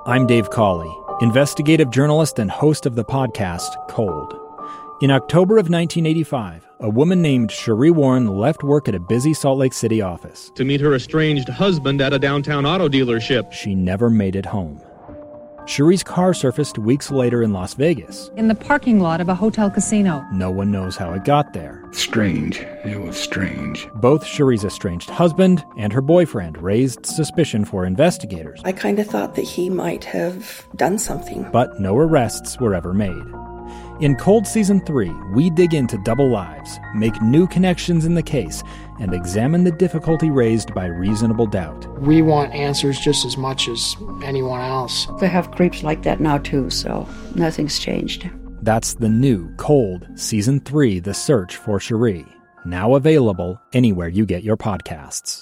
I'm Dave Cawley, investigative journalist and host of the podcast Cold. In October of 1985, a woman named Sheree Warren left work at a busy Salt Lake City office to meet her estranged husband at a downtown auto dealership. She never made it home. Sheree's car surfaced weeks later in Las Vegas. In the parking lot of a hotel casino. No one knows how it got there. Strange. It was strange. Both Sheree's estranged husband and her boyfriend raised suspicion for investigators. I kind of thought that he might have done something. But no arrests were ever made. In Cold Season 3, we dig into double lives, make new connections in the case, and examine the difficulty raised by reasonable doubt. We want answers just as much as anyone else. They have creeps like that now too, so nothing's changed. That's the new Cold Season 3, The Search for Sheree, now available anywhere you get your podcasts.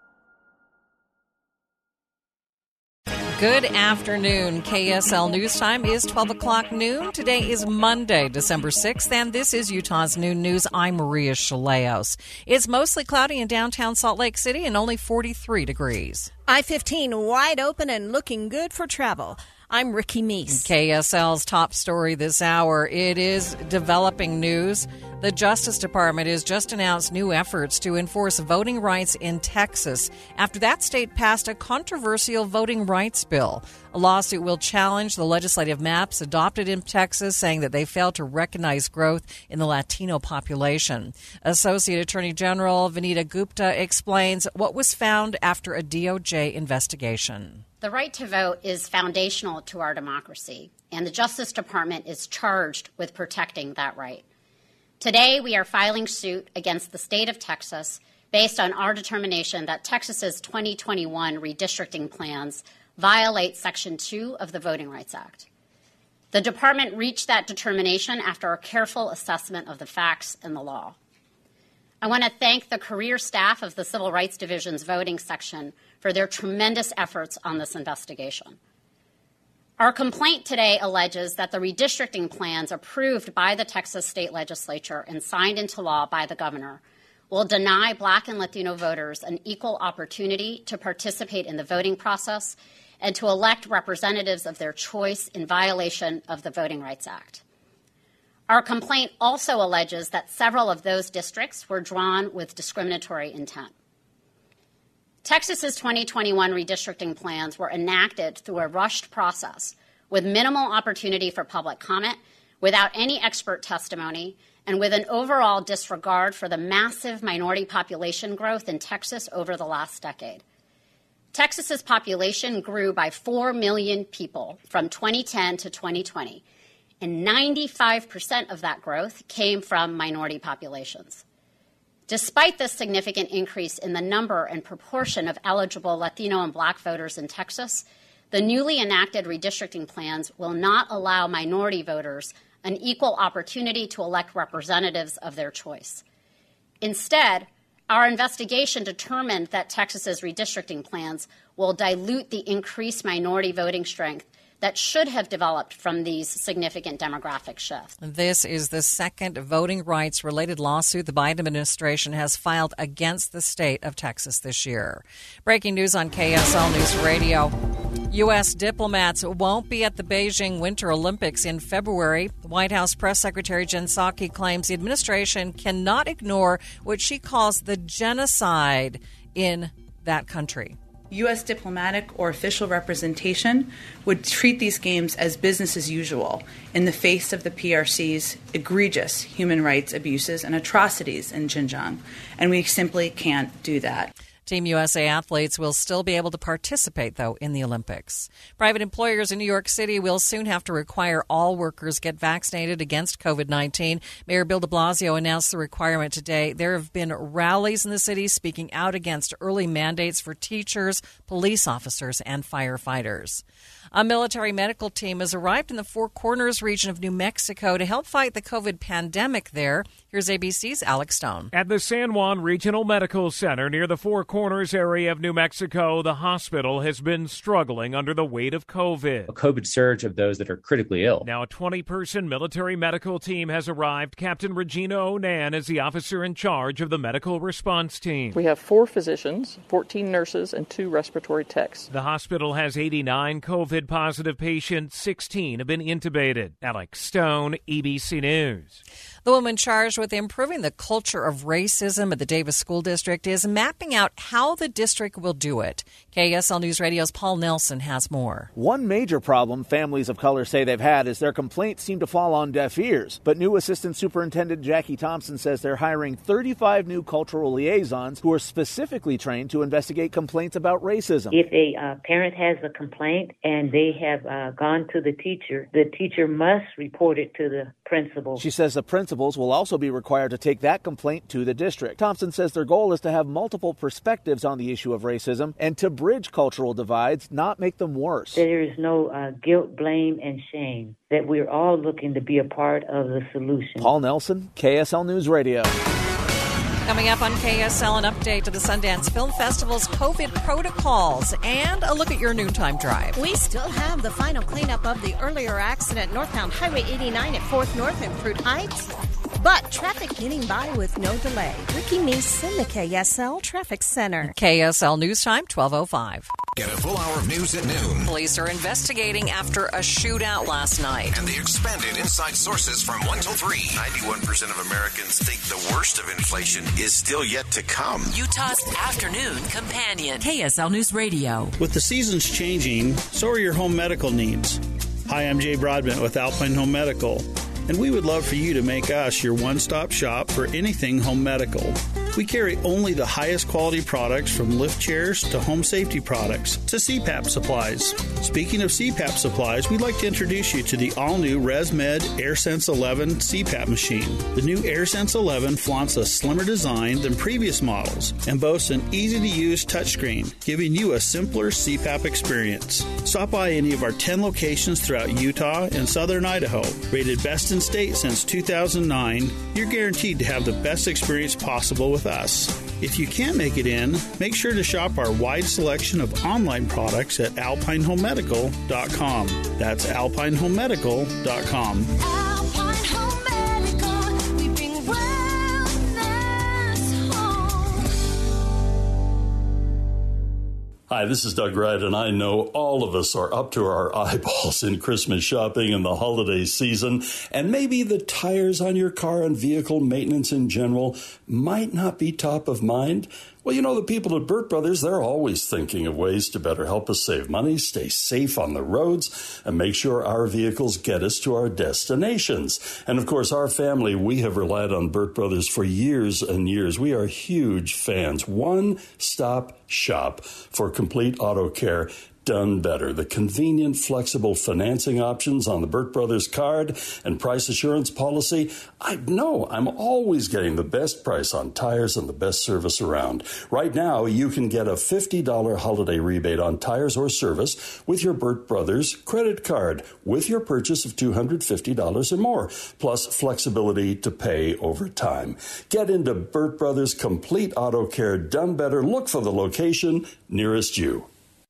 Good afternoon. KSL News Time is 12 o'clock noon. Today is Monday, December 6th, and this is Utah's Noon News. I'm Maria Chaleos. It's mostly cloudy in downtown Salt Lake City and only 43 degrees. I-15 wide open and looking good for travel. I'm Ricky Meese. KSL's top story this hour. It is developing news. The Justice Department has just announced new efforts to enforce voting rights in Texas after that state passed a controversial voting rights bill. A lawsuit will challenge the legislative maps adopted in Texas, saying that they failed to recognize growth in the Latino population. Associate Attorney General Vanita Gupta explains what was found after a DOJ investigation. The right to vote is foundational to our democracy, and the Justice Department is charged with protecting that right. Today, we are filing suit against the state of Texas based on our determination that Texas's 2021 redistricting plans violate Section 2 of the Voting Rights Act. The department reached that determination after a careful assessment of the facts and the law. I want to thank the career staff of the Civil Rights Division's voting section for their tremendous efforts on this investigation. Our complaint today alleges that the redistricting plans approved by the Texas state legislature and signed into law by the governor will deny Black and Latino voters an equal opportunity to participate in the voting process and to elect representatives of their choice in violation of the Voting Rights Act. Our complaint also alleges that several of those districts were drawn with discriminatory intent. Texas's 2021 redistricting plans were enacted through a rushed process with minimal opportunity for public comment, without any expert testimony, and with an overall disregard for the massive minority population growth in Texas over the last decade. Texas's population grew by 4 million people from 2010 to 2020, and 95% of that growth came from minority populations. Despite this significant increase in the number and proportion of eligible Latino and Black voters in Texas, the newly enacted redistricting plans will not allow minority voters an equal opportunity to elect representatives of their choice. Instead, our investigation determined that Texas's redistricting plans will dilute the increased minority voting strength that should have developed from these significant demographic shifts. This is the second voting rights-related lawsuit the Biden administration has filed against the state of Texas this year. Breaking news on KSL News Radio. U.S. diplomats won't be at the Beijing Winter Olympics in February. White House Press Secretary Jen Psaki claims the administration cannot ignore what she calls the genocide in that country. U.S. diplomatic or official representation would treat these games as business as usual in the face of the PRC's egregious human rights abuses and atrocities in Xinjiang, and we simply can't do that. Team USA athletes will still be able to participate, though, in the Olympics. Private employers in New York City will soon have to require all workers get vaccinated against COVID-19. Mayor Bill de Blasio announced the requirement today. There have been rallies in the city speaking out against early mandates for teachers, police officers, and firefighters. A military medical team has arrived in the Four Corners region of New Mexico to help fight the COVID pandemic there. Here's ABC's Alex Stone. At the San Juan Regional Medical Center near the Four Corners Corners area of New Mexico, the hospital has been struggling under the weight of COVID. A COVID surge of those that are critically ill. Now a 20-person military medical team has arrived. Captain Regina Onan is the officer in charge of the medical response team. We have 4 physicians, 14 nurses, and 2 respiratory techs. The hospital has 89 COVID-positive patients. 16 have been intubated. Alex Stone, ABC News. The woman charged with improving the culture of racism at the Davis School District is mapping out how the district will do it. KSL News Radio's Paul Nelson has more. One major problem families of color say they've had is their complaints seem to fall on deaf ears. But new Assistant Superintendent Jackie Thompson says they're hiring 35 new cultural liaisons who are specifically trained to investigate complaints about racism. If a parent has a complaint and they have gone to the teacher must report it to the principal. She says the principals will also be required to take that complaint to the district. Thompson says their goal is to have multiple perspectives on the issue of racism and to bridge cultural divides, not make them worse. There is no guilt, blame, and shame, that we're all looking to be a part of the solution. Paul Nelson, KSL News Radio. Coming up on KSL, an update to the Sundance Film Festival's COVID protocols and a look at your noontime drive. We still have the final cleanup of the earlier accident northbound Highway 89 at 4th North and Fruit Heights. But traffic getting by with no delay. Ricky Meese in the KSL Traffic Center. KSL News Time, 12:05. Get a full hour of news at noon. Police are investigating after a shootout last night. And the expanded inside sources from 1 till 3. 91% of Americans think the worst of inflation is still yet to come. Utah's afternoon companion. KSL News Radio. With the seasons changing, so are your home medical needs. Hi, I'm Jay Broadbent with Alpine Home Medical, and we would love for you to make us your one-stop shop for anything home medical. We carry only the highest quality products, from lift chairs to home safety products to CPAP supplies. Speaking of CPAP supplies, we'd like to introduce you to the all-new ResMed AirSense 11 CPAP machine. The new AirSense 11 flaunts a slimmer design than previous models and boasts an easy-to-use touchscreen, giving you a simpler CPAP experience. Stop by any of our 10 locations throughout Utah and southern Idaho. Rated best in state since 2009, you're guaranteed to have the best experience possible with us. If you can't make it in, make sure to shop our wide selection of online products at alpinehomemedical.com. That's alpinehomemedical.com. Alpine Home Medical, we bring wellness home. Hi, this is Doug Wright, and I know all of us are up to our eyeballs in Christmas shopping and the holiday season, and maybe the tires on your car and vehicle maintenance in general might not be top of mind. Well, you know, the people at Burt Brothers, they're always thinking of ways to better help us save money, stay safe on the roads, and make sure our vehicles get us to our destinations. And, of course, our family, we have relied on Burt Brothers for years and years. We are huge fans. One-stop shop for complete auto care. Done better. The convenient, flexible financing options on the Burt Brothers card and price assurance policy. I know I'm always getting the best price on tires and the best service around. Right now, you can get a $50 holiday rebate on tires or service with your Burt Brothers credit card with your purchase of $250 or more, plus flexibility to pay over time. Get into Burt Brothers Complete Auto Care. Done better. Look for the location nearest you.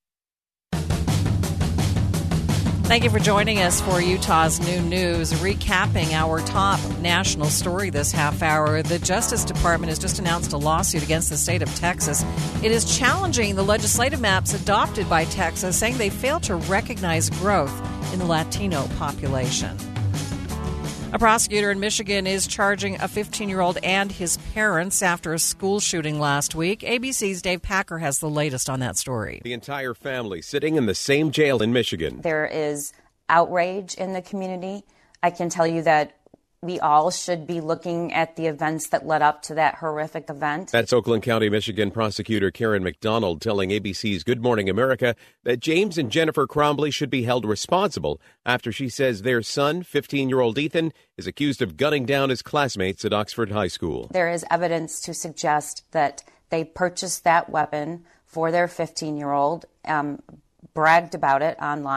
Thank you for joining us for Utah's Noon News, recapping our top national story this half hour. The Justice Department has just announced a lawsuit against the state of Texas. It is challenging the legislative maps adopted by Texas, saying they fail to recognize growth in the Latino population. A prosecutor in Michigan is charging a 15-year-old and his parents after a school shooting last week. ABC's Dave Packer has the latest on that story. The entire family sitting in the same jail in Michigan. There is outrage in the community. I can tell you that we all should be looking at the events that led up to that horrific event. That's Oakland County, Michigan prosecutor Karen McDonald telling ABC's Good Morning America that James and Jennifer Crombley should be held responsible after she says their son, 15-year-old Ethan, is accused of gunning down his classmates at Oxford High School. There is evidence to suggest that they purchased that weapon for their 15-year-old, bragged about it online,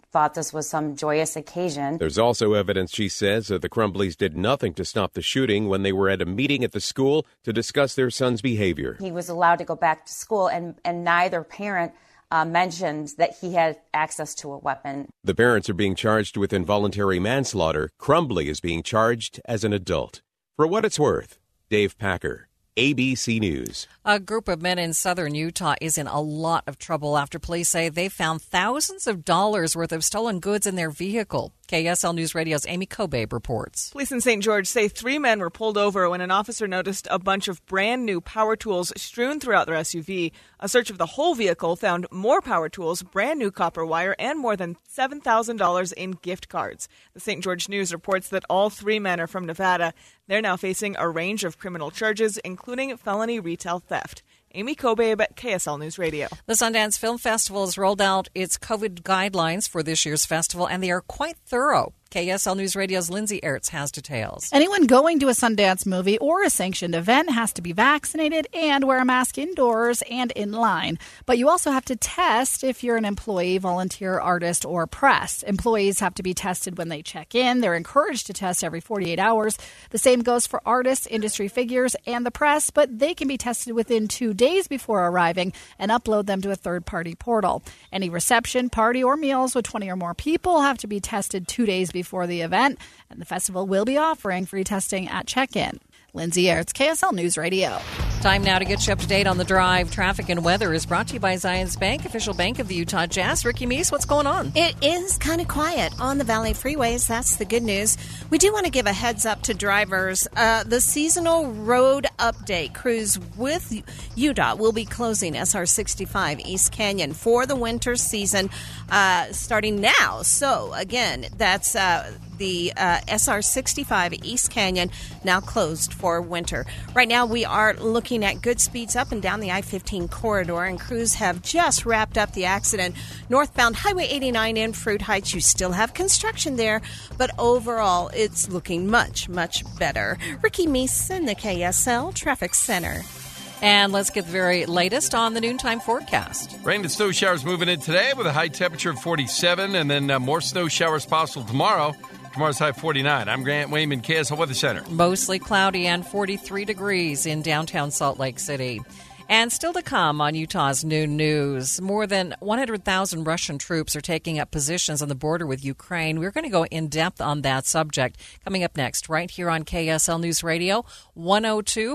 thought this was some joyous occasion. There's also evidence, she says, that the Crumbleys did nothing to stop the shooting when they were at a meeting at the school to discuss their son's behavior. He was allowed to go back to school, and neither parent mentioned that he had access to a weapon. The parents are being charged with involuntary manslaughter. Crumbly is being charged as an adult. For what it's worth, Dave Packer, ABC News. A group of men in southern Utah is in a lot of trouble after police say they found thousands of dollars worth of stolen goods in their vehicle. KSL News Radio's Amy Kobe reports. Police in St. George say 3 men were pulled over when an officer noticed a bunch of brand new power tools strewn throughout their SUV. A search of the whole vehicle found more power tools, brand new copper wire, and more than $7,000 in gift cards. The St. George News reports that all 3 men are from Nevada. They're now facing a range of criminal charges, including felony retail theft. Amy Kobe at KSL News Radio. The Sundance Film Festival has rolled out its COVID guidelines for this year's festival, and they are quite thorough. KSL News Radio's Lindsay Ertz has details. Anyone going to a Sundance movie or a sanctioned event has to be vaccinated and wear a mask indoors and in line. But you also have to test if you're an employee, volunteer, artist, or press. Employees have to be tested when they check in. They're encouraged to test every 48 hours. The same goes for artists, industry figures, and the press, but they can be tested within 2 days before arriving and upload them to a third-party portal. Any reception, party, or meals with 20 or more people have to be tested 2 days before the event, and the festival will be offering free testing at check-in. Lindsay Ertz, KSL News Radio. Time now to get you up to date on the drive. Traffic and weather is brought to you by Zions Bank, official bank of the Utah Jazz. Ricky Meese, what's going on? It is kind of quiet on the Valley freeways. That's the good news. We do want to give a heads up to drivers. The seasonal road update crews with UDOT will be closing SR 65 East Canyon for the winter season starting now. So, again, that's the SR 65 East Canyon now closed for winter. Right now, we are looking at good speeds up and down the I-15 corridor, and crews have just wrapped up the accident northbound Highway 89 in Fruit Heights. You still have construction there, but overall, it's looking much, much better. Ricky Meese in the KSL Traffic Center. And let's get the very latest on the noontime forecast. Rain and snow showers moving in today with a high temperature of 47, and then more snow showers possible tomorrow. Tomorrow's high 49. I'm Grant Wayman, KSL Weather Center. Mostly cloudy and 43 degrees in downtown Salt Lake City. And still to come on Utah's Noon News, more than 100,000 Russian troops are taking up positions on the border with Ukraine. We're going to go in depth on that subject coming up next, right here on KSL News Radio, 102.7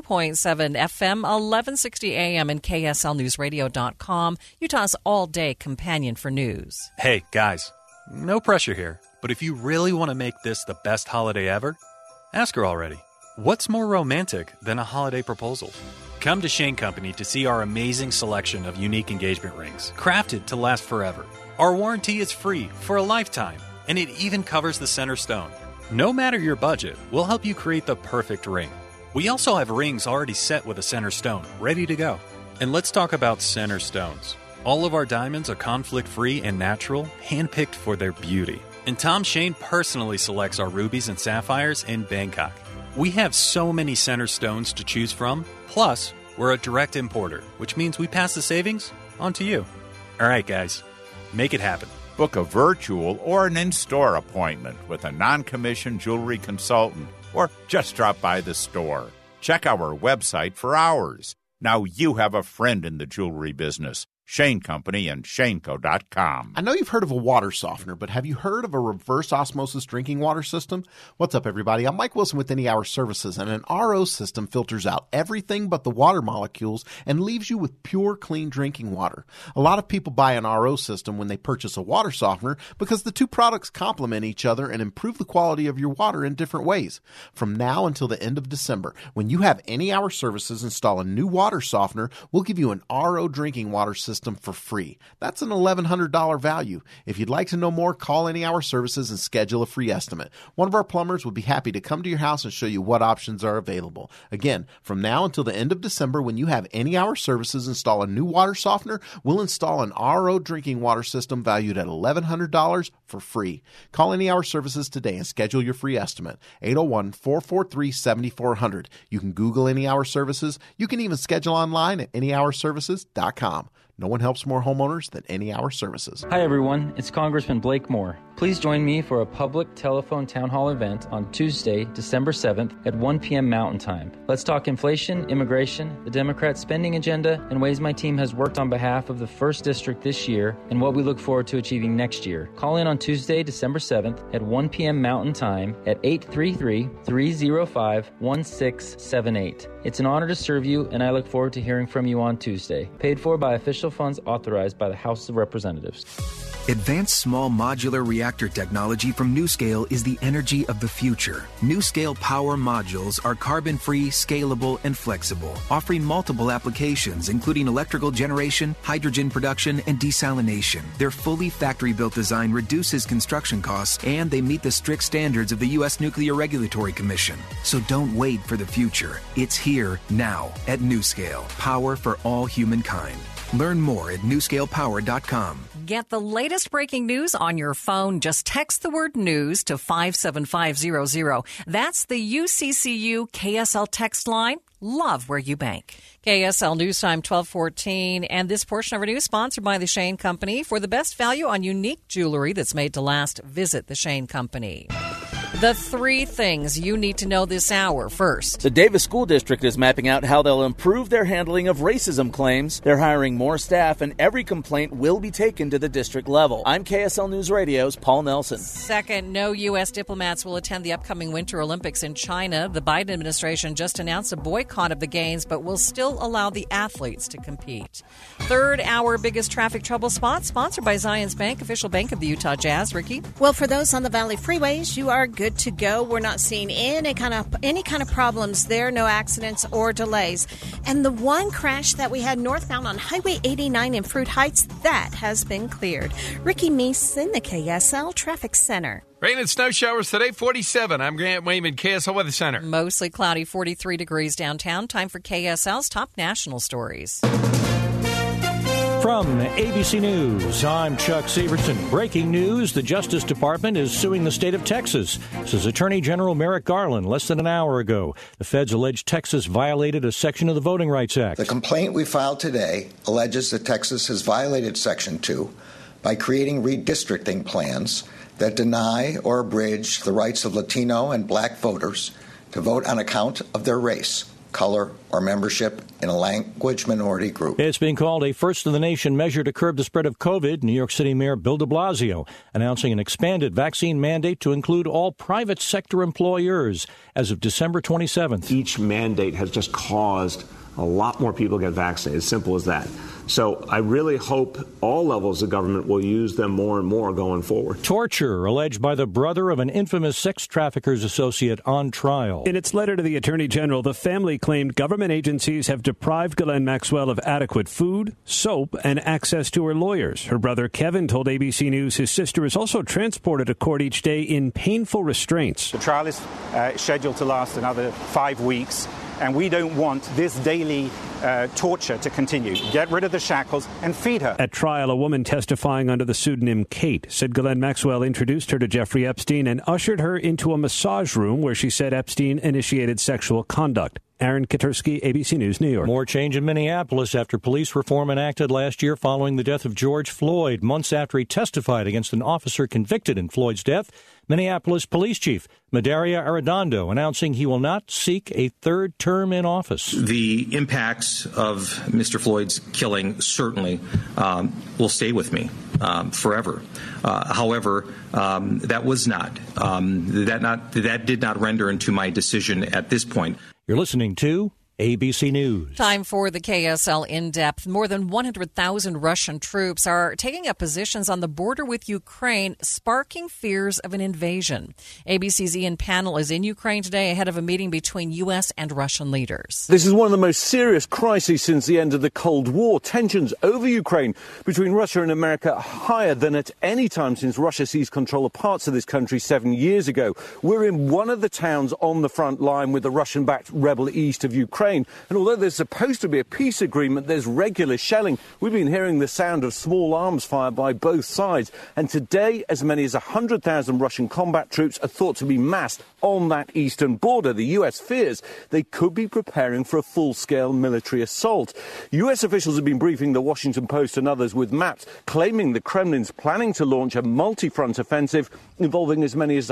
FM, 1160 AM, and KSLNewsRadio.com, Utah's all-day companion for news. Hey, guys, no pressure here. But if you really want to make this the best holiday ever, ask her already. What's more romantic than a holiday proposal? Come to Shane Company to see our amazing selection of unique engagement rings, crafted to last forever. Our warranty is free for a lifetime, and it even covers the center stone. No matter your budget, we'll help you create the perfect ring. We also have rings already set with a center stone, ready to go. And let's talk about center stones. All of our diamonds are conflict-free and natural, handpicked for their beauty. And Tom Shane personally selects our rubies and sapphires in Bangkok. We have so many center stones to choose from. Plus, we're a direct importer, which means we pass the savings on to you. All right, guys, make it happen. Book a virtual or an in-store appointment with a non-commissioned jewelry consultant, or just drop by the store. Check our website for hours. Now you have a friend in the jewelry business. Shane Company and ShaneCo.com. I know you've heard of a water softener, but have you heard of a reverse osmosis drinking water system? What's up, everybody? I'm Mike Wilson with Any Hour Services, and an RO system filters out everything but the water molecules and leaves you with pure, clean drinking water. A lot of people buy an RO system when they purchase a water softener because the two products complement each other and improve the quality of your water in different ways. From now until the end of December, when you have Any Hour Services install a new water softener, we'll give you an RO drinking water system for free. That's an $1,100 value. If you'd like to know more, call Any Hour Services and schedule a free estimate. One of our plumbers would be happy to come to your house and show you what options are available. Again, from now until the end of December, when you have Any Hour Services install a new water softener, we'll install an RO drinking water system valued at $1,100 for free. Call Any Hour Services today and schedule your free estimate. 801-443-7400. You can Google Any Hour Services. You can even schedule online at anyhourservices.com. No one helps more homeowners than Any Hour Services. Hi, everyone. It's Congressman Blake Moore. Please join me for a public telephone town hall event on Tuesday, December 7th at 1 p.m. Mountain Time. Let's talk inflation, immigration, the Democrats' spending agenda, and ways my team has worked on behalf of the 1st District this year and what we look forward to achieving next year. Call in on Tuesday, December 7th at 1 p.m. Mountain Time at 833-305-1678. It's an honor to serve you, and I look forward to hearing from you on Tuesday. Paid for by official funds authorized by the House of Representatives. Advanced small modular reactor technology from NuScale is the energy of the future. NuScale power modules are carbon-free, scalable, and flexible, offering multiple applications including electrical generation, hydrogen production, and desalination. Their fully factory-built design reduces construction costs, and they meet the strict standards of the U.S. Nuclear Regulatory Commission. So don't wait for the future. It's here, now, at NuScale. Power for all humankind. Learn more at newscalepower.com. Get the latest breaking news on your phone. Just text the word news to 57500. That's the UCCU KSL text line. Love where you bank. KSL News Time 12:14, and this portion of our news sponsored by the Shane Company. For the best value on unique jewelry that's made to last, visit the Shane Company. The 3 things you need to know this hour. First, the Davis School District is mapping out how they'll improve their handling of racism claims. They're hiring more staff, and every complaint will be taken to the district level. I'm KSL News Radio's Paul Nelson. Second, no U.S. diplomats will attend the upcoming Winter Olympics in China. The Biden administration just announced a boycott of the games, but will still allow the athletes to compete. Third, our biggest traffic trouble spot, sponsored by Zions Bank, official bank of the Utah Jazz. Ricky? Well, for those on the Valley freeways, you are good to go. We're not seeing any kind of problems there, no accidents or delays. And the one crash that we had northbound on Highway 89 in Fruit Heights, that has been cleared. Ricky Meese in the KSL Traffic Center. Rain and snow showers today, 47. I'm Grant Wayman, KSL Weather Center. Mostly cloudy, 43 degrees downtown. Time for KSL's top national stories. From ABC News, I'm Chuck Severson. Breaking news, the Justice Department is suing the state of Texas, says Attorney General Merrick Garland less than an hour ago. The feds allege Texas violated a section of the Voting Rights Act. The complaint we filed today alleges that Texas has violated Section 2 by creating redistricting plans that deny or abridge the rights of Latino and black voters to vote on account of their race, color, or membership in a language minority group. It's being called a first-in-the-nation measure to curb the spread of COVID. New York City Mayor Bill de Blasio announcing an expanded vaccine mandate to include all private sector employers as of December 27th. Each mandate has just caused a lot more people to get vaccinated. As simple as that. So I really hope all levels of government will use them more and more going forward. Torture alleged by the brother of an infamous sex traffickers associate on trial. In its letter to the Attorney General, the family claimed government agencies have deprived Ghislaine Maxwell of adequate food, soap, and access to her lawyers. Her brother Kevin told ABC News his sister is also transported to court each day in painful restraints. The trial is scheduled to last another 5 weeks, and we don't want this daily torture to continue. Get rid of the shackles and feed her. At trial, a woman testifying under the pseudonym Kate said Ghislaine Maxwell introduced her to Jeffrey Epstein and ushered her into a massage room where she said Epstein initiated sexual conduct. Aaron Katursky, ABC News, New York. More change in Minneapolis after police reform enacted last year following the death of George Floyd. Months after he testified against an officer convicted in Floyd's death, Minneapolis Police Chief Medaria Arredondo announcing he will not seek a third term in office. The impacts of Mr. Floyd's killing certainly will stay with me forever. However, that did not render into my decision at this point. You're listening to ABC News. Time for the KSL In-Depth. More than 100,000 Russian troops are taking up positions on the border with Ukraine, sparking fears of an invasion. ABC's Ian Pannell is in Ukraine today ahead of a meeting between U.S. and Russian leaders. This is one of the most serious crises since the end of the Cold War. Tensions over Ukraine between Russia and America are higher than at any time since Russia seized control of parts of this country 7 years ago. We're in one of the towns on the front line with the Russian-backed rebel east of Ukraine. Ukraine. And although there's supposed to be a peace agreement, there's regular shelling. We've been hearing the sound of small arms fire by both sides. And today, as many as 100,000 Russian combat troops are thought to be massed on that eastern border. The U.S. fears they could be preparing for a full-scale military assault. U.S. officials have been briefing the Washington Post and others with maps claiming the Kremlin's planning to launch a multi-front offensive involving as many as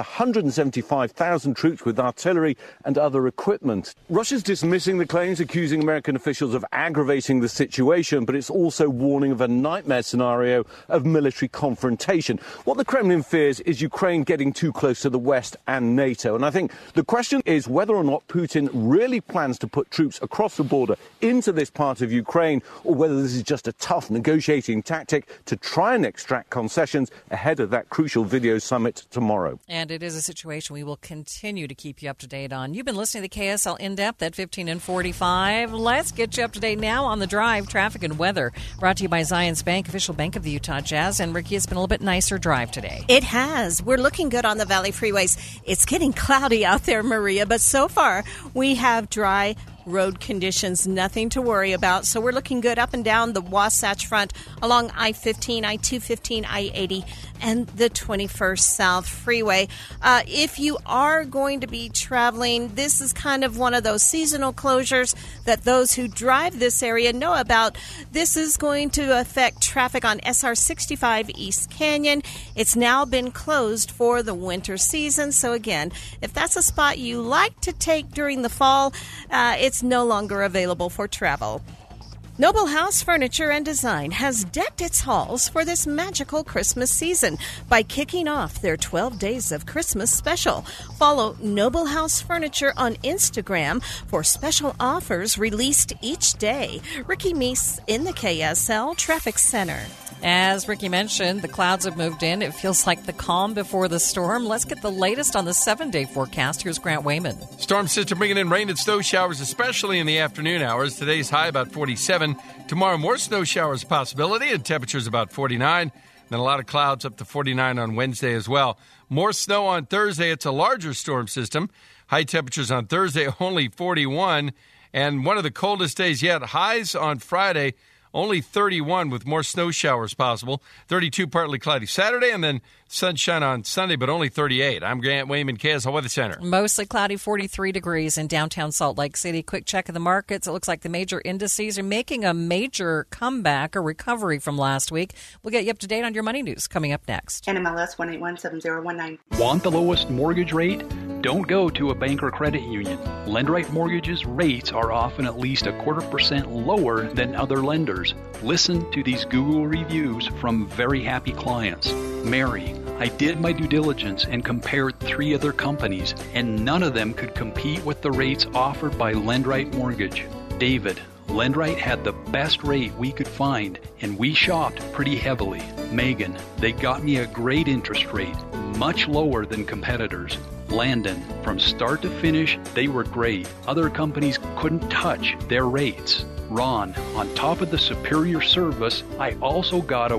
175,000 troops with artillery and other equipment. Russia's dismissing the claims, accusing American officials of aggravating the situation, but it's also warning of a nightmare scenario of military confrontation. What the Kremlin fears is Ukraine getting too close to the West and NATO. And I think the question is whether or not Putin really plans to put troops across the border into this part of Ukraine, or whether this is just a tough negotiating tactic to try and extract concessions ahead of that crucial video summit tomorrow. And it is a situation we will continue to keep you up to date on. You've been listening to KSL In-Depth at 15 and 45. Let's get you up to date now on the drive, traffic and weather. Brought to you by Zions Bank, official bank of the Utah Jazz. And Ricky, it's been a little bit nicer drive today. It has. We're looking good on the Valley freeways. It's getting cloudy out there, Maria, but so far we have dry road conditions, nothing to worry about. So we're looking good up and down the Wasatch Front along I-15, I-215, I-80, and the 21st South Freeway. If you are going to be traveling, this is kind of one of those seasonal closures that those who drive this area know about. This is going to affect traffic on SR 65 East Canyon. It's now been closed for the winter season. So again, if that's a spot you like to take during the fall, it's no longer available for travel. Noble House Furniture and Design has decked its halls for this magical Christmas season by kicking off their 12 Days of Christmas special. Follow Noble House Furniture on Instagram for special offers released each day. Ricky Meese in the KSL Traffic Center. As Ricky mentioned, the clouds have moved in. It feels like the calm before the storm. Let's get the latest on the 7-day forecast. Here's Grant Wayman. Storm system bringing in rain and snow showers, especially in the afternoon hours. Today's high about 47. Tomorrow, more snow showers possibility and temperatures about 49. Then a lot of clouds up to 49 on Wednesday as well. More snow on Thursday. It's a larger storm system. High temperatures on Thursday, only 41. And one of the coldest days yet. Highs on Friday, only 31 with more snow showers possible. 32 partly cloudy Saturday, and then sunshine on Sunday, but only 38. I'm Grant Wayman, KSL Weather Center. Mostly cloudy, 43 degrees in downtown Salt Lake City. Quick check of the markets. It looks like the major indices are making a major comeback or recovery from last week. We'll get you up to date on your money news coming up next. NMLS 1817019. Want the lowest mortgage rate? Don't go to a bank or credit union. LendRight Mortgage's rates are often at least 0.25% lower than other lenders. Listen to these Google reviews from very happy clients. Mary, I did my due diligence and compared 3 other companies, and none of them could compete with the rates offered by LendRight Mortgage. David, LendRight had the best rate we could find, and we shopped pretty heavily. Megan, they got me a great interest rate, much lower than competitors. Landon, from start to finish, they were great. Other companies couldn't touch their rates. Ron, on top of the superior service, I also got a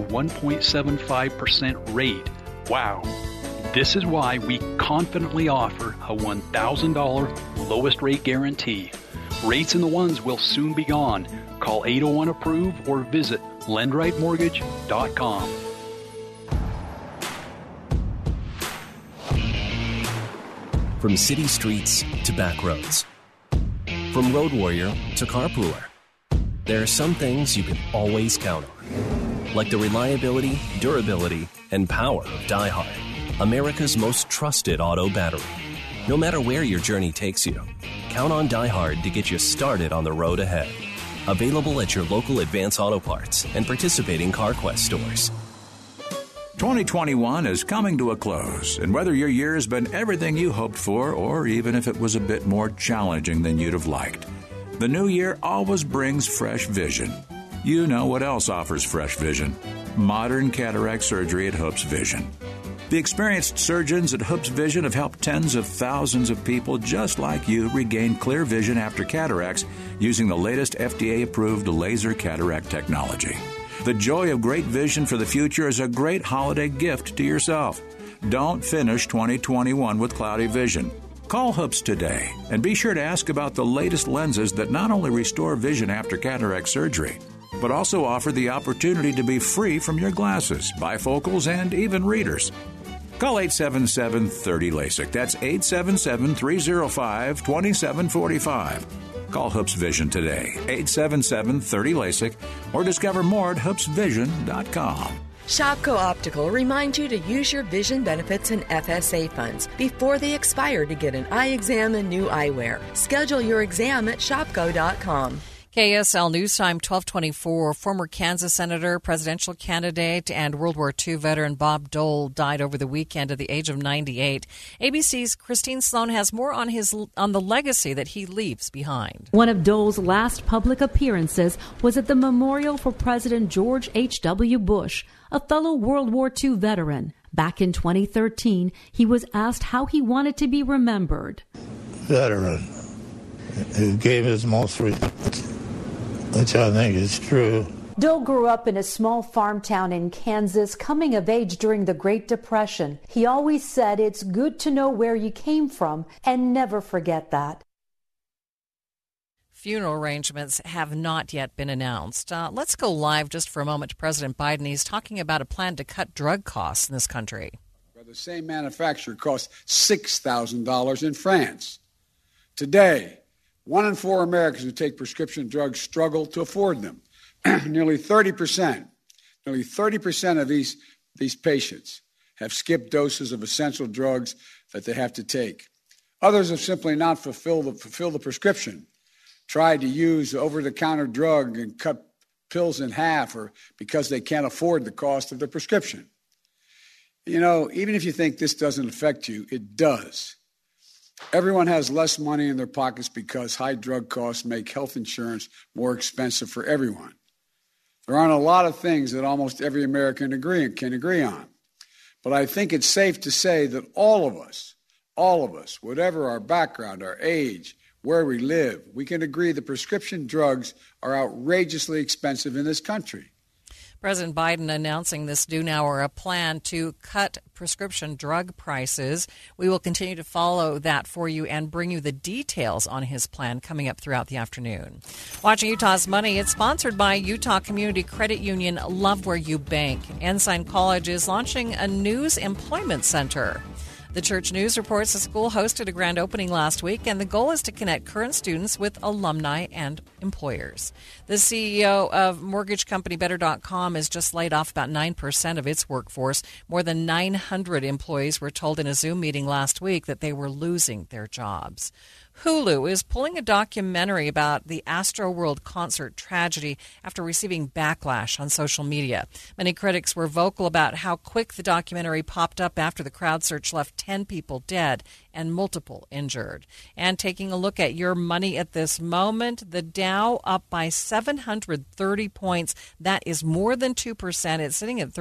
1.75% rate. Wow. This is why we confidently offer a $1,000 lowest rate guarantee. Rates in the ones will soon be gone. Call 801-APPROVE or visit lendrightmortgage.com. From city streets to back roads. From road warrior to carpooler. There are some things you can always count on. Like the reliability, durability, and power of DieHard, America's most trusted auto battery. No matter where your journey takes you, count on DieHard to get you started on the road ahead. Available at your local Advance Auto Parts and participating CarQuest stores. 2021 is coming to a close, and whether your year has been everything you hoped for, or even if it was a bit more challenging than you'd have liked, the new year always brings fresh vision. You know what else offers fresh vision? Modern cataract surgery at Hoops Vision. The experienced surgeons at Hoops Vision have helped tens of thousands of people just like you regain clear vision after cataracts using the latest FDA-approved laser cataract technology. The joy of great vision for the future is a great holiday gift to yourself. Don't finish 2021 with cloudy vision. Call Hoops today and be sure to ask about the latest lenses that not only restore vision after cataract surgery, but also offer the opportunity to be free from your glasses, bifocals, and even readers. Call 877-30-LASIK. That's 877-305-2745. Call Hoops Vision today, 877-30-LASIK, or discover more at hoopsvision.com. Shopko Optical reminds you to use your vision benefits and FSA funds before they expire to get an eye exam and new eyewear. Schedule your exam at shopko.com. KSL News Time 1224. Former Kansas Senator, presidential candidate, and World War II veteran Bob Dole died over the weekend at the age of 98. ABC's Christine Sloan has more on the legacy that he leaves behind. One of Dole's last public appearances was at the memorial for President George H.W. Bush, a fellow World War II veteran. Back in 2013, he was asked how he wanted to be remembered. Veteran who gave his most, which I think is true. Dole grew up in a small farm town in Kansas, coming of age during the Great Depression. He always said it's good to know where you came from and never forget that. Funeral arrangements have not yet been announced. Let's go live just for a moment to President Biden. He's talking about a plan to cut drug costs in this country. The same manufacturer costs $6,000 in France. Today, 1 in 4 Americans who take prescription drugs struggle to afford them. Nearly 30% of these patients have skipped doses of essential drugs that they have to take. Others have simply not fulfilled the prescription, tried to use over-the-counter drug and cut pills in half, or because they can't afford the cost of the prescription. You know, even if you think this doesn't affect you, it does. Everyone has less money in their pockets because high drug costs make health insurance more expensive for everyone. There aren't a lot of things that almost every American can agree on. But I think it's safe to say that all of us, whatever our background, our age, where we live, we can agree that prescription drugs are outrageously expensive in this country. President Biden announcing this noon hour a plan to cut prescription drug prices. We will continue to follow that for you and bring you the details on his plan coming up throughout the afternoon. Watching Utah's Money, it's sponsored by Utah Community Credit Union. Love where you bank. Ensign College is launching a news employment center. The Church News reports the school hosted a grand opening last week, and the goal is to connect current students with alumni and employers. The CEO of mortgage company Better.com has just laid off about 9% of its workforce. More than 900 employees were told in a Zoom meeting last week that they were losing their jobs. Hulu is pulling a documentary about the Astroworld concert tragedy after receiving backlash on social media. Many critics were vocal about how quick the documentary popped up after the crowd search left 10 people dead and multiple injured. And taking a look at your money at this moment, the Dow up by 730 points. That is more than 2%. It's sitting at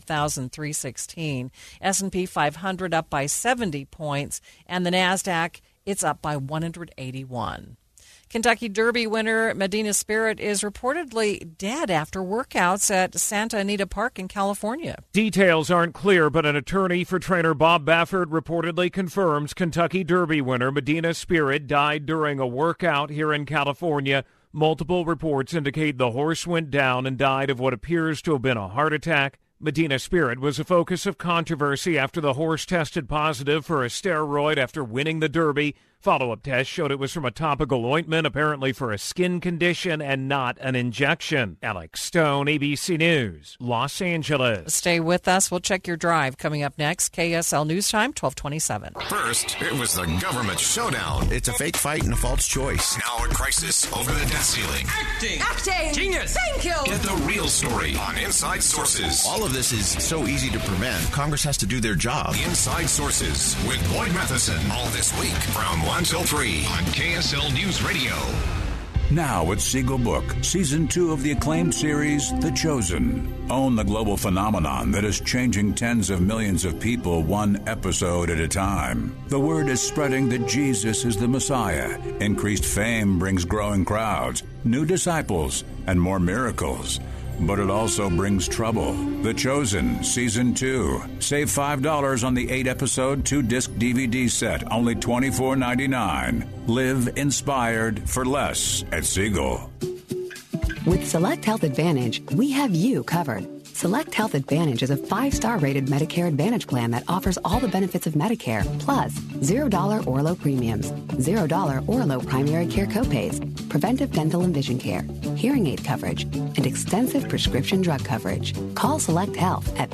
35,316. S&P 500 up by 70 points. And the NASDAQ, it's up by 181. Kentucky Derby winner Medina Spirit is reportedly dead after workouts at Santa Anita Park in California. Details aren't clear, but an attorney for trainer Bob Baffert reportedly confirms Kentucky Derby winner Medina Spirit died during a workout here in California. Multiple reports indicate the horse went down and died of what appears to have been a heart attack. Medina Spirit was a focus of controversy after the horse tested positive for a steroid after winning the Derby. Follow-up tests showed it was from a topical ointment, apparently for a skin condition and not an injection. Alex Stone, ABC News, Los Angeles. Stay with us. We'll check your drive coming up next. KSL News Time, 1227. First, it was the government showdown. It's a fake fight and a false choice. Now a crisis over the debt ceiling. Acting! Genius! Thank you! Get the real story on Inside Sources. All of this is so easy to prevent. Congress has to do their job. Inside Sources with Boyd Matheson. All this week from 1 till 3 on KSL News Radio. Now at Siegel Book, Season 2 of the acclaimed series, The Chosen. Own the global phenomenon that is changing tens of millions of people one episode at a time. The word is spreading that Jesus is the Messiah. Increased fame brings growing crowds, new disciples, and more miracles. but it also brings trouble. The Chosen, Season 2. Save $5 on the 8-episode, 2-disc DVD set, only $24.99. Live inspired for less at Siegel. With Select Health Advantage, we have you covered. Select Health Advantage is a 5-star rated Medicare Advantage plan that offers all the benefits of Medicare, plus $0 or low premiums, $0 or low primary care copays, preventive dental and vision care, hearing aid coverage, and extensive prescription drug coverage. Call Select Health at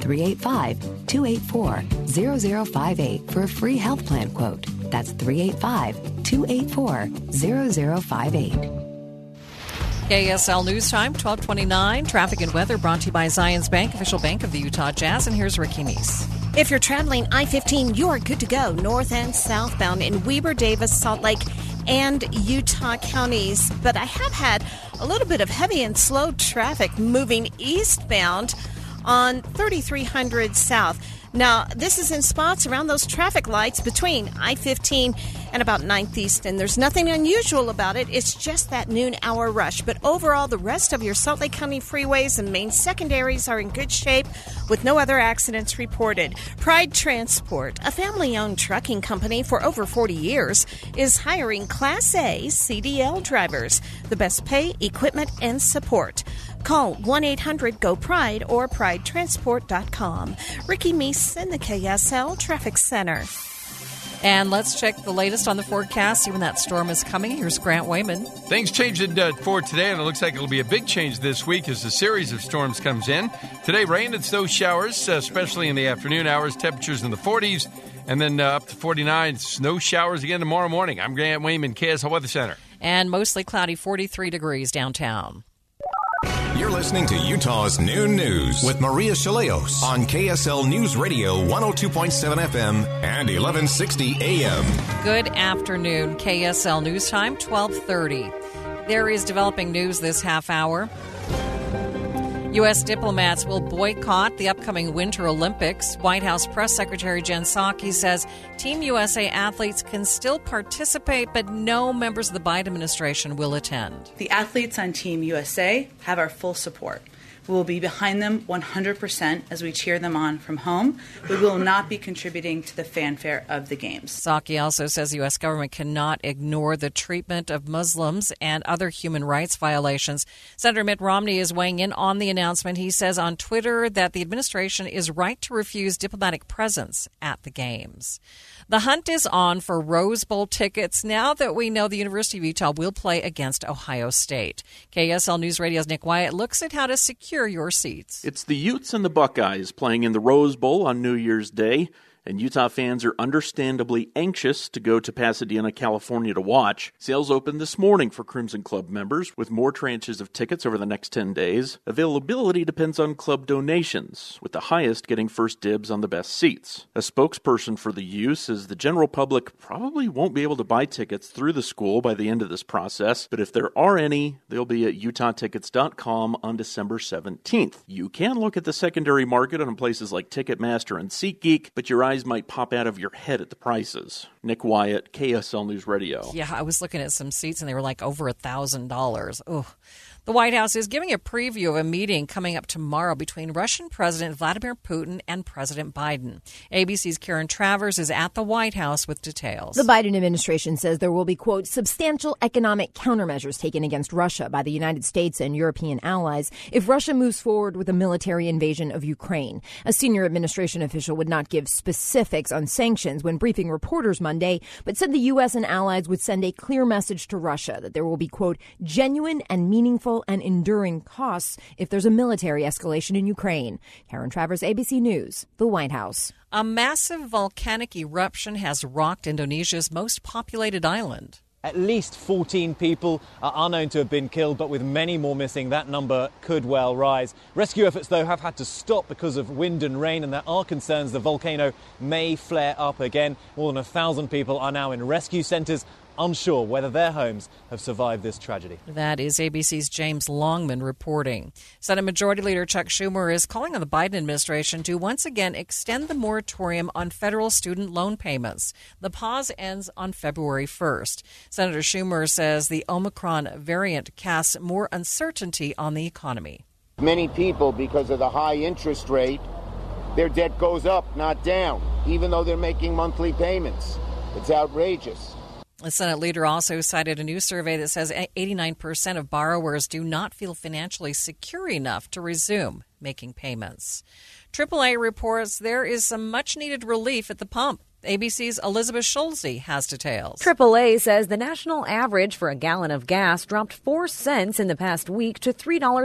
385-284-0058 for a free health plan quote. That's 385-284-0058. KSL News Time, 12:29. Traffic and weather brought to you by Zions Bank, official bank of the Utah Jazz. And here's Ricky Meese. If you're traveling I-15, you are good to go north and southbound in Weber, Davis, Salt Lake, and Utah counties. But I have had a little bit of heavy and slow traffic moving eastbound on 3300 South. Now, this is in spots around those traffic lights between I-15 and about 9th East, and there's nothing unusual about it. It's just that noon hour rush. But overall, the rest of your Salt Lake County freeways and main secondaries are in good shape with no other accidents reported. Pride Transport, a family-owned trucking company for over 40 years, is hiring Class A CDL drivers. The best pay, equipment, and support. Call 1-800-GO-PRIDE or PrideTransport.com. Ricky Meese in the KSL Traffic Center. And let's check the latest on the forecast, see when that storm is coming. Here's Grant Wayman. Things changed for today, and it looks like it'll be a big change this week as a series of storms comes in. Today, rain and snow showers, especially in the afternoon hours, temperatures in the 40s, and then up to 49. Snow showers again tomorrow morning. I'm Grant Wayman, KSL Weather Center. And mostly cloudy, 43 degrees downtown. You're listening to Utah's Noon News with Maria Chaleos on KSL News Radio 102.7 FM and 1160 AM. Good afternoon. KSL News Time, 12:30. There is developing news this half hour. U.S. diplomats will boycott the upcoming Winter Olympics. White House Press Secretary Jen Psaki says Team USA athletes can still participate, but no members of the Biden administration will attend. The athletes on Team USA have our full support. We will be behind them 100% as we cheer them on from home. We will not be contributing to the fanfare of the games. Psaki also says the U.S. government cannot ignore the treatment of Muslims and other human rights violations. Senator Mitt Romney is weighing in on the announcement. He says on Twitter that the administration is right to refuse diplomatic presence at the games. The hunt is on for Rose Bowl tickets now that we know the University of Utah will play against Ohio State. KSL News Radio's Nick Wyatt looks at how to secure your seats. It's the Utes and the Buckeyes playing in the Rose Bowl on New Year's Day, and Utah fans are understandably anxious to go to Pasadena, California to watch. Sales opened this morning for Crimson Club members, with more tranches of tickets over the next 10 days. Availability depends on club donations, with the highest getting first dibs on the best seats. A spokesperson for the U says the general public probably won't be able to buy tickets through the school by the end of this process, but if there are any, they'll be at utahtickets.com on December 17th. You can look at the secondary market on places like Ticketmaster and SeatGeek, but your eyes might pop out of your head at the prices. Nick Wyatt, KSL News Radio. Yeah, I was looking at some seats and they were like over $1,000. Ugh. The White House is giving a preview of a meeting coming up tomorrow between Russian President Vladimir Putin and President Biden. ABC's Karen Travers is at the White House with details. The Biden administration says there will be, quote, substantial economic countermeasures taken against Russia by the United States and European allies if Russia moves forward with a military invasion of Ukraine. A senior administration official would not give specifics on sanctions when briefing reporters Monday, but said the U.S. and allies would send a clear message to Russia that there will be, quote, genuine and meaningful and enduring costs if there's a military escalation in Ukraine. Karen Travers, ABC News, the White House. A massive volcanic eruption has rocked Indonesia's most populated island. At least 14 people are unknown to have been killed, but with many more missing, that number could well rise. Rescue efforts, though, have had to stop because of wind and rain, and there are concerns the volcano may flare up again. More than 1,000 people are now in rescue centres, unsure whether their homes have survived this tragedy. That is ABC's James Longman reporting. Senate Majority Leader Chuck Schumer is calling on the Biden administration to once again extend the moratorium on federal student loan payments. The pause ends on February 1st. Senator Schumer says the Omicron variant casts more uncertainty on the economy. Many people, because of the high interest rate, their debt goes up, not down, even though they're making monthly payments. It's outrageous. The Senate leader also cited a new survey that says 89% of borrowers do not feel financially secure enough to resume making payments. AAA reports there is some much-needed relief at the pump. ABC's Elizabeth Schulze has details. AAA says the national average for a gallon of gas dropped 4 cents in the past week to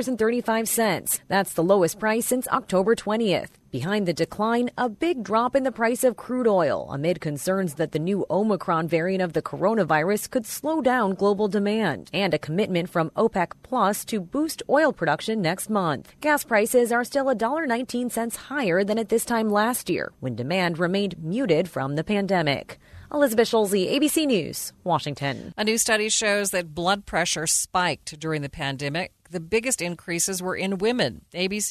$3.35. That's the lowest price since October 20th. Behind the decline, a big drop in the price of crude oil amid concerns that the new Omicron variant of the coronavirus could slow down global demand, and a commitment from OPEC Plus to boost oil production next month. Gas prices are still $1.19 higher than at this time last year, when demand remained muted from the pandemic. Elizabeth Schulze, ABC News, Washington. A new study shows that blood pressure spiked during the pandemic. The biggest increases were in women.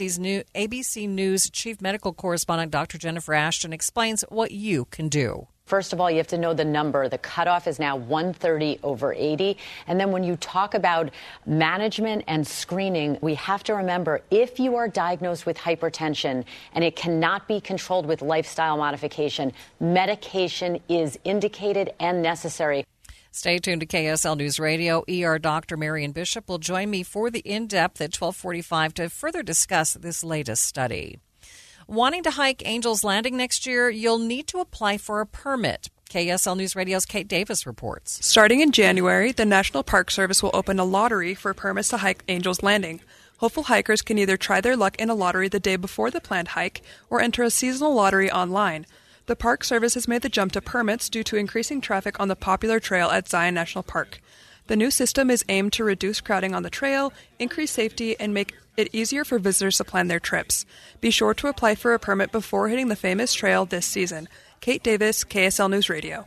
ABC News chief medical correspondent Dr. Jennifer Ashton explains what you can do. First of all, you have to know the number. The cutoff is now 130/80. And then when you talk about management and screening, we have to remember if you are diagnosed with hypertension and it cannot be controlled with lifestyle modification, medication is indicated and necessary. Stay tuned to KSL News Radio. ER Dr. Marion Bishop will join me for the in-depth at 12:45 to further discuss this latest study. Wanting to hike Angel's Landing next year, you'll need to apply for a permit. KSL News Radio's Kate Davis reports. Starting in January, the National Park Service will open a lottery for permits to hike Angel's Landing. Hopeful hikers can either try their luck in a lottery the day before the planned hike or enter a seasonal lottery online. The Park Service has made the jump to permits due to increasing traffic on the popular trail at Zion National Park. The new system is aimed to reduce crowding on the trail, increase safety, and make it easier for visitors to plan their trips. Be sure to apply for a permit before hitting the famous trail this season. Kate Davis, KSL News Radio.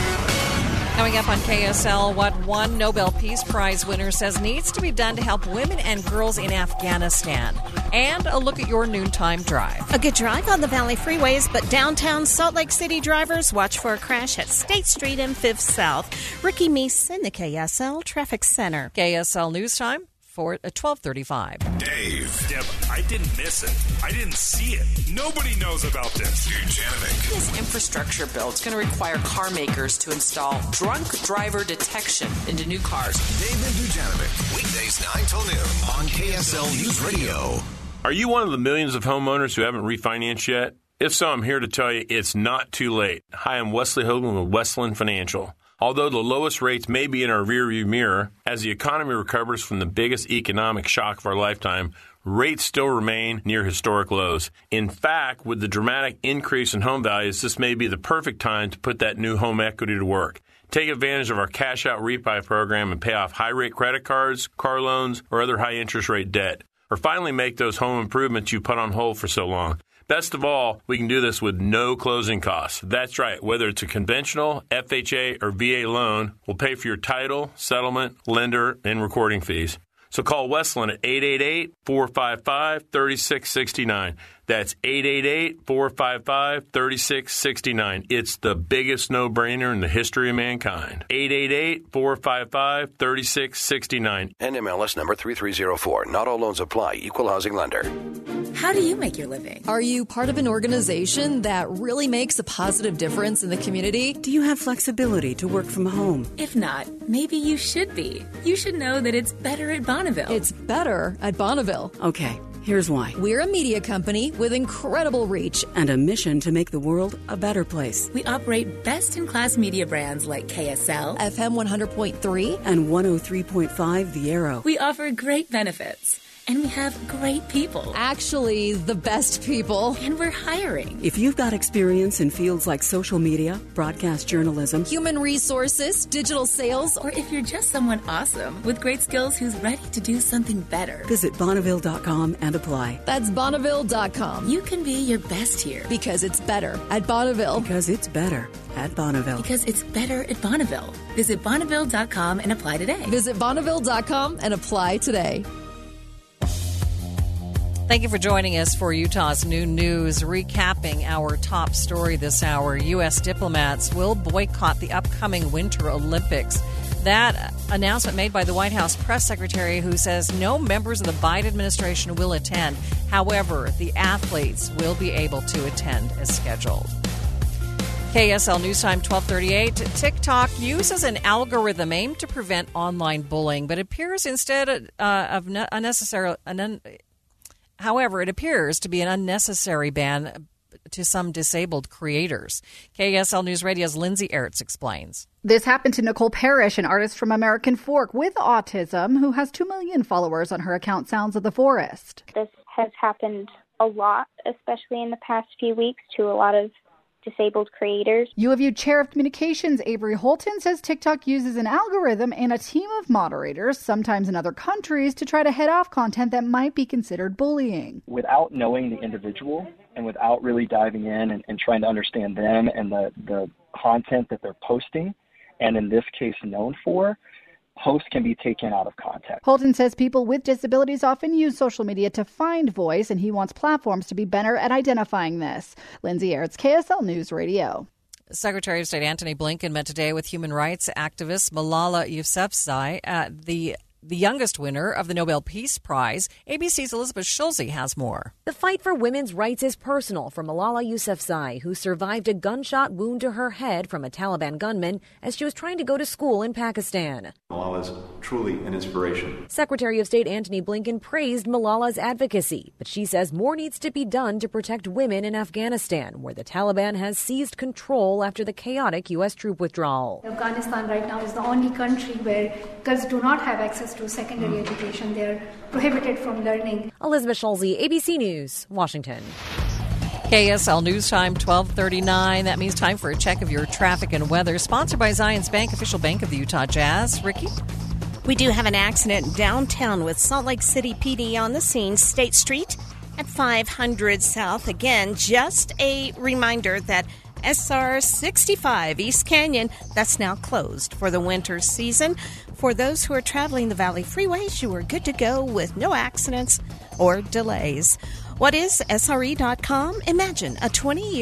Coming up on KSL, what one Nobel Peace Prize winner says needs to be done to help women and girls in Afghanistan. And a look at your noontime drive. A good drive on the Valley freeways, but downtown Salt Lake City drivers watch for a crash at State Street and 5th South. Ricky Meese in the KSL Traffic Center. KSL News Time for 12:35. Dave. Deb, I didn't miss it. I didn't see it. Nobody knows about this. Dujanovic. This infrastructure bill is going to require car makers to install drunk driver detection into new cars. David Dujanovic. Weekdays 9 till noon on KSL News Radio. Are you one of the millions of homeowners who haven't refinanced yet? If so, I'm here to tell you it's not too late. Hi, I'm Wesley Hogan with Westland Financial. Although the lowest rates may be in our rearview mirror, as the economy recovers from the biggest economic shock of our lifetime, rates still remain near historic lows. In fact, with the dramatic increase in home values, this may be the perfect time to put that new home equity to work. Take advantage of our cash out refi program and pay off high-rate credit cards, car loans, or other high-interest rate debt. Or finally make those home improvements you put on hold for so long. Best of all, we can do this with no closing costs. That's right. Whether it's a conventional, FHA, or VA loan, we'll pay for your title, settlement, lender, and recording fees. So call Westland at 888-455-3669. That's 888-455-3669. It's the biggest no-brainer in the history of mankind. 888-455-3669. NMLS number 3304. Not all loans apply. Equal housing lender. How do you make your living? Are you part of an organization that really makes a positive difference in the community? Do you have flexibility to work from home? If not, maybe you should be. You should know that it's better at Bonneville. It's better at Bonneville. Okay, here's why. We're a media company with incredible reach and a mission to make the world a better place. We operate best-in-class media brands like KSL, FM 100.3, and 103.5 The Arrow. We offer great benefits. And we have great people. Actually, the best people. And we're hiring. If you've got experience in fields like social media, broadcast journalism, human resources, digital sales, or if you're just someone awesome with great skills who's ready to do something better, visit Bonneville.com and apply. That's Bonneville.com. You can be your best here. Because it's better at Bonneville. Because it's better at Bonneville. Because it's better at Bonneville. Visit Bonneville.com and apply today. Visit Bonneville.com and apply today. Thank you for joining us for Utah's Noon News. Recapping our top story this hour, U.S. diplomats will boycott the upcoming Winter Olympics. That announcement made by the White House press secretary, who says no members of the Biden administration will attend. However, the athletes will be able to attend as scheduled. KSL News Time 1238. TikTok uses an algorithm aimed to prevent online bullying, but appears instead of unnecessary. However, it appears to be an unnecessary ban to some disabled creators. KSL News Radio's Lindsay Ertz explains. This happened to Nicole Parrish, an artist from American Fork with autism who has 2 million followers on her account Sounds of the Forest. This has happened a lot, especially in the past few weeks, to a lot of disabled creators. U of U Chair of Communications Avery Holton says TikTok uses an algorithm and a team of moderators, sometimes in other countries, to try to head off content that might be considered bullying. Without knowing the individual and without really diving in and trying to understand them and the content that they're posting, and in this case known for, posts can be taken out of context. Holton says people with disabilities often use social media to find voice, and he wants platforms to be better at identifying this. Lindsay Ertz, KSL News Radio. Secretary of State Antony Blinken met today with human rights activist Malala Yousafzai, the youngest winner of the Nobel Peace Prize. ABC's Elizabeth Schulze has more. The fight for women's rights is personal for Malala Yousafzai, who survived a gunshot wound to her head from a Taliban gunman as she was trying to go to school in Pakistan. Malala is truly an inspiration. Secretary of State Antony Blinken praised Malala's advocacy, but she says more needs to be done to protect women in Afghanistan, where the Taliban has seized control after the chaotic U.S. troop withdrawal. Afghanistan right now is the only country where girls do not have access to secondary education. They're prohibited from learning. Elizabeth Schulze, ABC News, Washington. KSL News Time 1239. That means time for a check of your traffic and weather. Sponsored by Zions Bank, official bank of the Utah Jazz. Ricky? We do have an accident downtown with Salt Lake City PD on the scene. State Street at 500 South. Again, just a reminder that SR 65 East Canyon, that's now closed for the winter season. For those who are traveling the Valley Freeways, you are good to go with no accidents or delays. What is SRE.com? Imagine a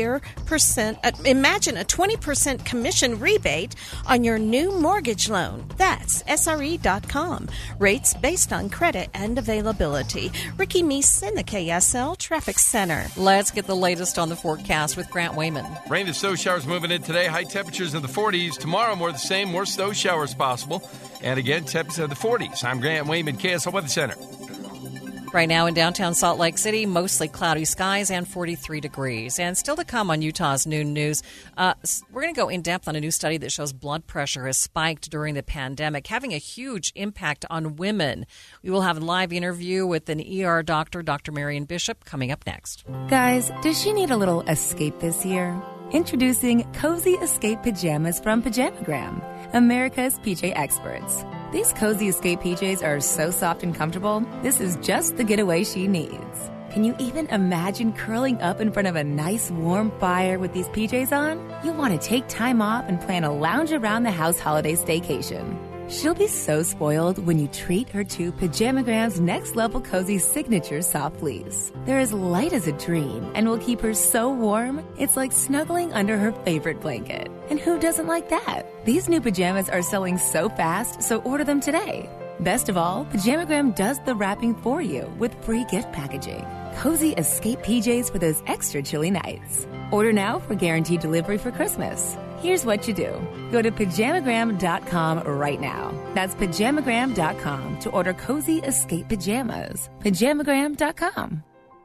20% commission rebate on your new mortgage loan. That's SRE.com. Rates based on credit and availability. Ricky Meese in the KSL Traffic Center. Let's get the latest on the forecast with Grant Wayman. Rain and snow showers moving in today. High temperatures in the 40s. Tomorrow, more the same. More snow showers possible. And again, temps in the 40s. I'm Grant Wayman, KSL Weather Center. Right now in downtown Salt Lake City, mostly cloudy skies and 43 degrees. And still to come on Utah's Noon News, we're going to go in depth on a new study that shows blood pressure has spiked during the pandemic, having a huge impact on women. We will have a live interview with an ER doctor, Dr. Marion Bishop, coming up next. Guys, does she need a little escape this year? Introducing Cozy Escape Pajamas from Pajamagram, America's PJ experts. These Cozy Escape PJs are so soft and comfortable, this is just the getaway she needs. Can you even imagine curling up in front of a nice warm fire with these PJs on? You'll want to take time off and plan a lounge around the house holiday staycation. She'll be so spoiled when you treat her to Pajamagram's next level cozy signature soft fleece. They're as light as a dream and will keep her so warm, it's like snuggling under her favorite blanket. And who doesn't like that? These new pajamas are selling so fast, so order them today. Best of all, Pajamagram does the wrapping for you with free gift packaging. Cozy Escape PJs for those extra chilly nights. Order now for guaranteed delivery for Christmas. Here's what you do. Go to Pajamagram.com right now. That's Pajamagram.com to order Cozy Escape Pajamas. Pajamagram.com.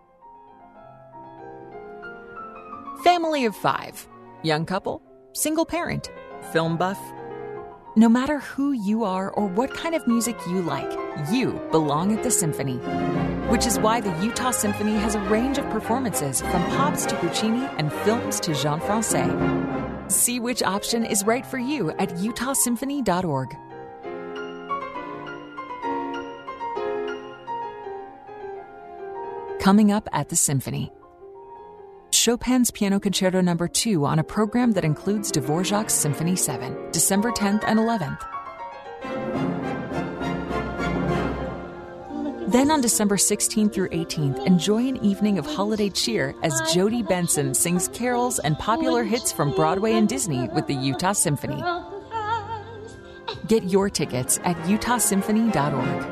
Family of 5. Young couple. Single parent. Film buff. No matter who you are or what kind of music you like, you belong at the Symphony. Which is why the Utah Symphony has a range of performances from pops to Puccini and films to Jean Francais. See which option is right for you at utahsymphony.org. Coming up at the Symphony. Chopin's Piano Concerto No. 2 on a program that includes Dvorak's Symphony 7, December 10th and 11th. Then on December 16th through 18th, enjoy an evening of holiday cheer as Jody Benson sings carols and popular hits from Broadway and Disney with the Utah Symphony. Get your tickets at utahsymphony.org.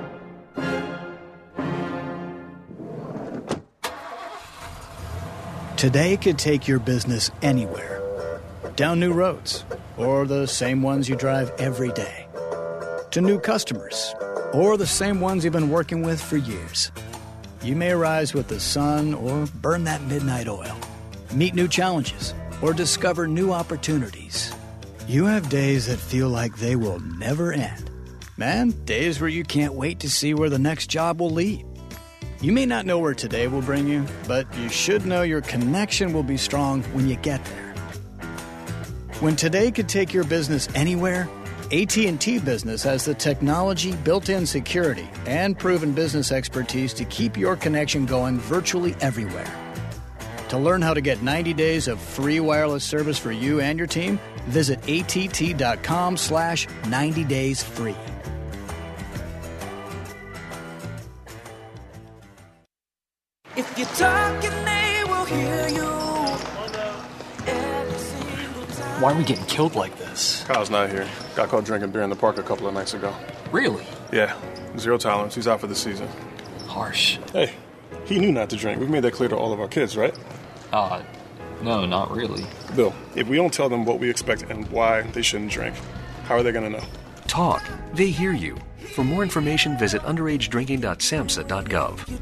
Today could take your business anywhere. Down new roads, or the same ones you drive every day. To new customers, or the same ones you've been working with for years. You may rise with the sun or burn that midnight oil. Meet new challenges or discover new opportunities. You have days that feel like they will never end. And days where you can't wait to see where the next job will lead. You may not know where today will bring you, but you should know your connection will be strong when you get there. When today could take your business anywhere, AT&T Business has the technology, built-in security, and proven business expertise to keep your connection going virtually everywhere. To learn how to get 90 days of free wireless service for you and your team, visit att.com/90daysfree. If you're talking, they will hear you. Why are we getting killed like this? Kyle's not here. Got caught drinking beer in the park a couple of nights ago. Really? Yeah. 0 tolerance. He's out for the season. Harsh. Hey, he knew not to drink. We've made that clear to all of our kids, right? No, not really. Bill, if we don't tell them what we expect and why they shouldn't drink, how are they going to know? Talk. They hear you. For more information, visit underagedrinking.samhsa.gov.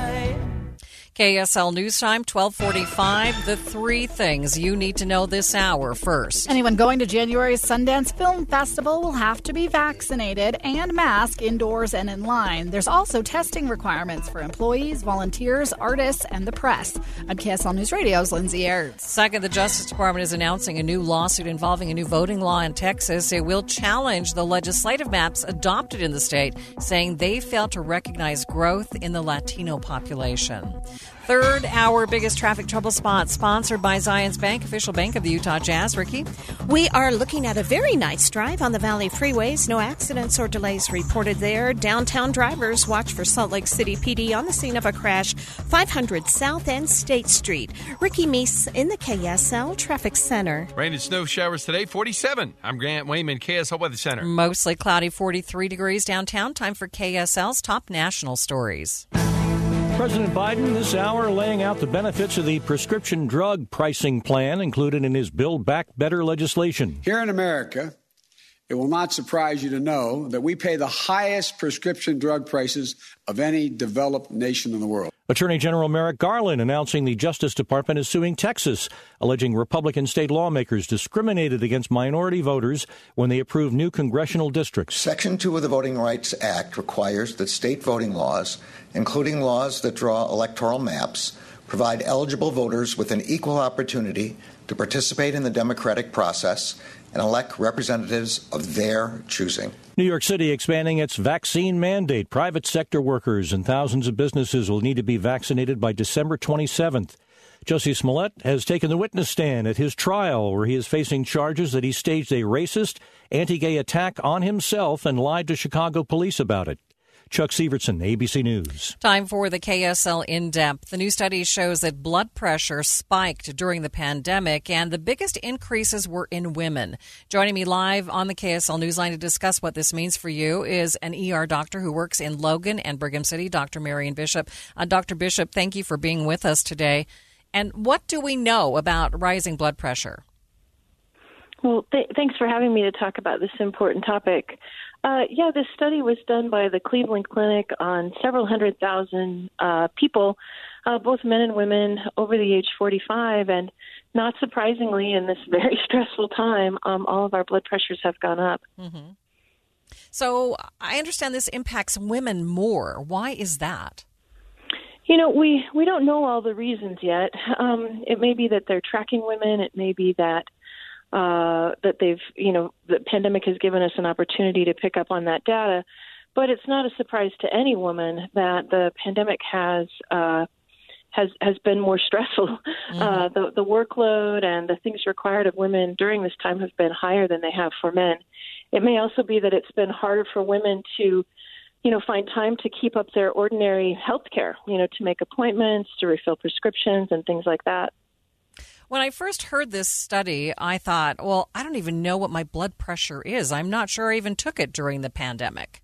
KSL News Time, 12:45. The 3 things you need to know this hour. First, anyone going to January's Sundance Film Festival will have to be vaccinated and masked indoors and in line. There's also testing requirements for employees, volunteers, artists, and the press. I'm KSL News Radio's Lindsay Airds. Second, the Justice Department is announcing a new lawsuit involving a new voting law in Texas. It will challenge the legislative maps adopted in the state, saying they fail to recognize growth in the Latino population. Third, our biggest traffic trouble spot, sponsored by Zions Bank, official bank of the Utah Jazz. Ricky? We are looking at a very nice drive on the Valley freeways. No accidents or delays reported there. Downtown drivers watch for Salt Lake City PD on the scene of a crash, 500 South and State Street. Ricky Meese in the KSL Traffic Center. Rain and snow showers today, 47. I'm Grant Wayman, KSL Weather Center. Mostly cloudy, 43 degrees downtown. Time for KSL's top national stories. President Biden this hour laying out the benefits of the prescription drug pricing plan included in his Build Back Better legislation. Here in America, it will not surprise you to know that we pay the highest prescription drug prices of any developed nation in the world. Attorney General Merrick Garland announcing the Justice Department is suing Texas, alleging Republican state lawmakers discriminated against minority voters when they approved new congressional districts. Section 2 of the Voting Rights Act requires that state voting laws, including laws that draw electoral maps, provide eligible voters with an equal opportunity to participate in the democratic process and elect representatives of their choosing. New York City expanding its vaccine mandate. Private sector workers and thousands of businesses will need to be vaccinated by December 27th. Jussie Smollett has taken the witness stand at his trial, where he is facing charges that he staged a racist, anti-gay attack on himself and lied to Chicago police about it. Chuck Severson, ABC News. Time for the KSL In-Depth. The new study shows that blood pressure spiked during the pandemic, and the biggest increases were in women. Joining me live on the KSL Newsline to discuss what this means for you is an ER doctor who works in Logan and Brigham City, Dr. Marion Bishop. Dr. Bishop, thank you for being with us today. And what do we know about rising blood pressure? Well, thanks for having me to talk about this important topic. This study was done by the Cleveland Clinic on several 100,000 people, both men and women over the age 45. And not surprisingly, in this very stressful time, all of our blood pressures have gone up. Mm-hmm. So I understand this impacts women more. Why is that? You know, we don't know all the reasons yet. It may be that they're tracking women. It may be that they've, the pandemic has given us an opportunity to pick up on that data. But it's not a surprise to any woman that the pandemic has been more stressful. Mm-hmm. The workload and the things required of women during this time have been higher than they have for men. It may also be that it's been harder for women to find time to keep up their ordinary health care, to make appointments, to refill prescriptions and things like that. When I first heard this study, I thought, well, I don't even know what my blood pressure is. I'm not sure I even took it during the pandemic.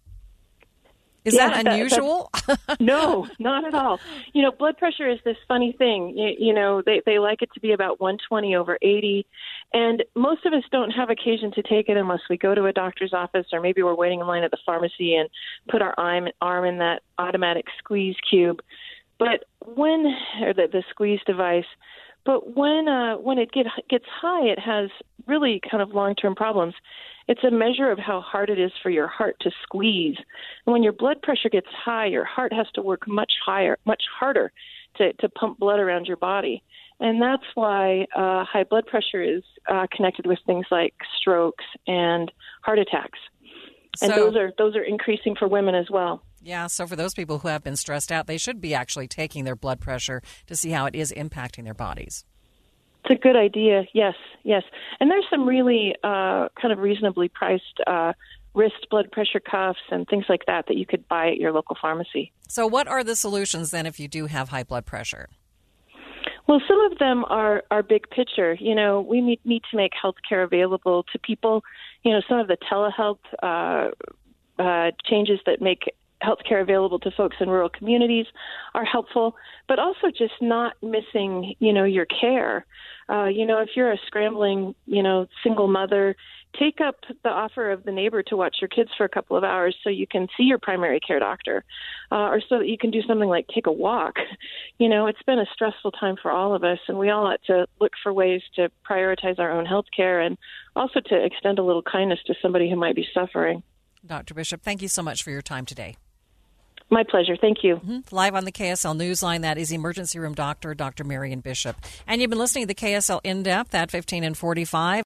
Is that unusual? No, not at all. Blood pressure is this funny thing. They like it to be about 120 over 80. And most of us don't have occasion to take it unless we go to a doctor's office, or maybe we're waiting in line at the pharmacy and put our arm in that automatic squeeze cube. But the squeeze device. But when it gets high, it has really kind of long-term problems. It's a measure of how hard it is for your heart to squeeze. And when your blood pressure gets high, your heart has to work much harder to pump blood around your body. And that's why high blood pressure is connected with things like strokes and heart attacks. And those are increasing for women as well. Yeah, so for those people who have been stressed out, they should be actually taking their blood pressure to see how it is impacting their bodies. It's a good idea, yes. And there's some really kind of reasonably priced wrist blood pressure cuffs and things like that you could buy at your local pharmacy. So what are the solutions then if you do have high blood pressure? Well, some of them are big picture. We need to make health care available to people. Some of the telehealth changes that make healthcare available to folks in rural communities are helpful, but also just not missing, your care. If you're a scrambling, single mother, take up the offer of the neighbor to watch your kids for a couple of hours so you can see your primary care doctor, or so that you can do something like take a walk. It's been a stressful time for all of us, and we all ought to look for ways to prioritize our own health care and also to extend a little kindness to somebody who might be suffering. Dr. Bishop, thank you so much for your time today. My pleasure. Thank you. Live on the KSL Newsline, that is Emergency Room Doctor, Dr. Marion Bishop. And you've been listening to the KSL In-Depth at 15 and 45.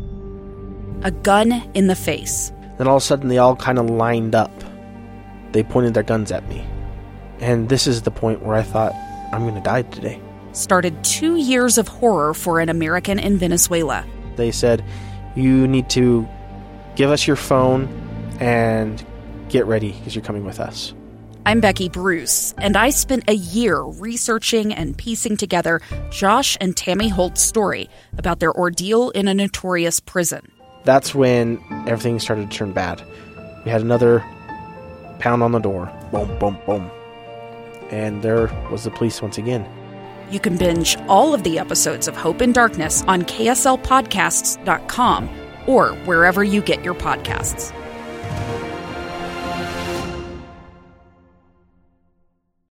A gun in the face. Then all of a sudden they all kind of lined up. They pointed their guns at me. And this is the point where I thought, I'm going to die today. Started 2 years of horror for an American in Venezuela. They said, you need to give us your phone and get ready because you're coming with us. I'm Becky Bruce, and I spent a year researching and piecing together Josh and Tammy Holt's story about their ordeal in a notorious prison. That's when everything started to turn bad. We had another pound on the door. Boom, boom, boom. And there was the police once again. You can binge all of the episodes of Hope in Darkness on KSLpodcasts.com or wherever you get your podcasts.